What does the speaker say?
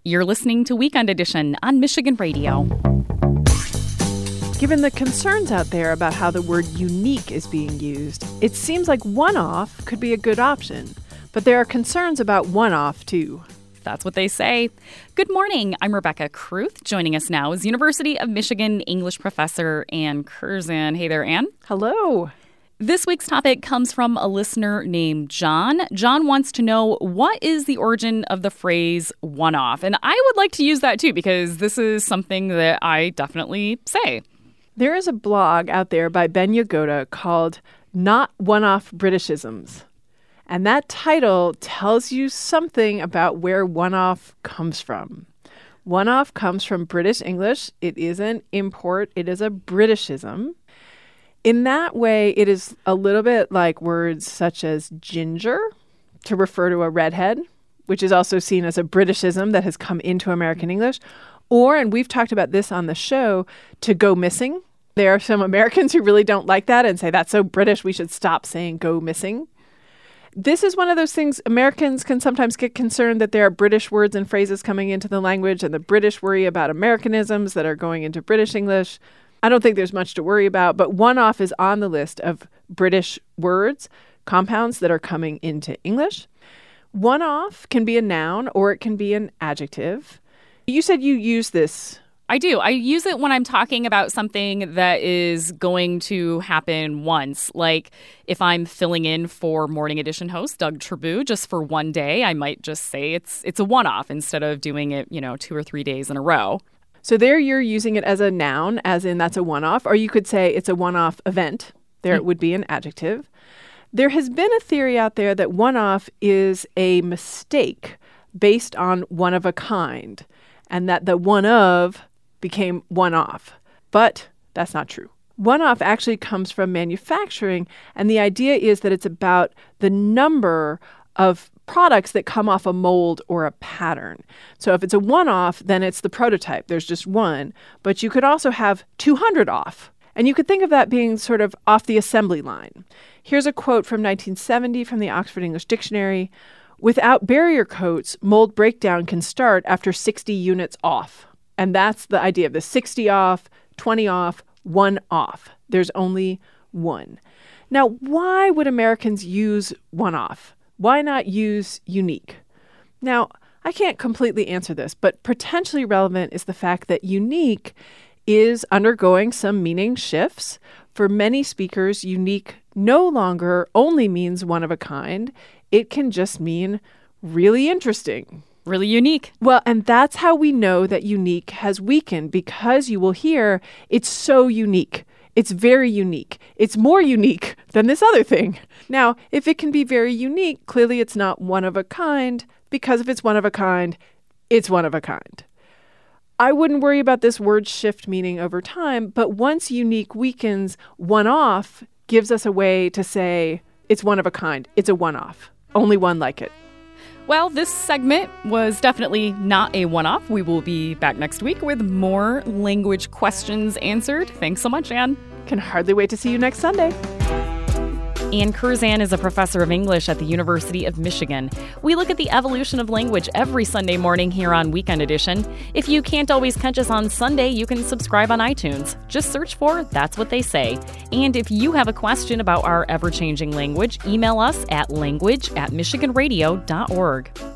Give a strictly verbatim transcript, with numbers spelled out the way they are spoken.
You're listening to Weekend Edition on Michigan Radio. Given the concerns out there about how the word unique is being used, it seems like one-off could be a good option. But there are concerns about one-off, too. That's what they say. Good morning. I'm Rebecca Kruth. Joining us now is University of Michigan English professor Ann Curzan. Hey there, Ann. Hello. This week's topic comes from a listener named John. John wants to know, what is the origin of the phrase one-off? And I would like to use that, too, because this is something that I definitely say. There is a blog out there by Ben Yagoda called Not One-Off Britishisms. And that title tells you something about where one-off comes from. One-off comes from British English. It is an import. It is a Britishism. In that way, it is a little bit like words such as ginger to refer to a redhead, which is also seen as a Britishism that has come into American English. Or, and we've talked about this on the show, to go missing. There are some Americans who really don't like that and say that's so British, we should stop saying go missing. This is one of those things Americans can sometimes get concerned that there are British words and phrases coming into the language, and the British worry about Americanisms that are going into British English. I don't think there's much to worry about, but one-off is on the list of British words, compounds that are coming into English. One-off can be a noun or it can be an adjective. You said you use this. I do. I use it when I'm talking about something that is going to happen once. Like if I'm filling in for Morning Edition host Doug Trabue just for one day, I might just say it's it's a one-off instead of doing it, you know, two or three days in a row. So there you're using it as a noun, as in that's a one-off, or you could say it's a one-off event. There it would be an adjective. There has been a theory out there that one-off is a mistake based on one of a kind, and that the one of became one-off. But that's not true. One-off actually comes from manufacturing, and the idea is that it's about the number of products that come off a mold or a pattern. So if it's a one-off, then it's the prototype. There's just one. But you could also have two hundred off. And you could think of that being sort of off the assembly line. Here's a quote from nineteen seventy from the Oxford English Dictionary. Without barrier coats, mold breakdown can start after sixty units off. And that's the idea of the sixty off, twenty off, one off. There's only one. Now, why would Americans use one off? Why not use unique? Now, I can't completely answer this, but potentially relevant is the fact that unique is undergoing some meaning shifts. For many speakers, unique no longer only means one of a kind. It can just mean really interesting. Really unique. Well, and that's how we know that unique has weakened, because you will hear it's so unique. It's very unique. It's more unique than this other thing. Now, if it can be very unique, clearly it's not one of a kind, because if it's one of a kind, it's one of a kind. I wouldn't worry about this word shift meaning over time, but once unique weakens, one-off gives us a way to say it's one of a kind. It's a one-off. Only one like it. Well, this segment was definitely not a one-off. We will be back next week with more language questions answered. Thanks so much, Ann. Can hardly wait to see you next Sunday. Ann Curzan is a professor of English at the University of Michigan. We look at the evolution of language every Sunday morning here on Weekend Edition. If you can't always catch us on Sunday, you can subscribe on iTunes. Just search for That's What They Say. And if you have a question about our ever-changing language, email us at language at michigan radio dot org.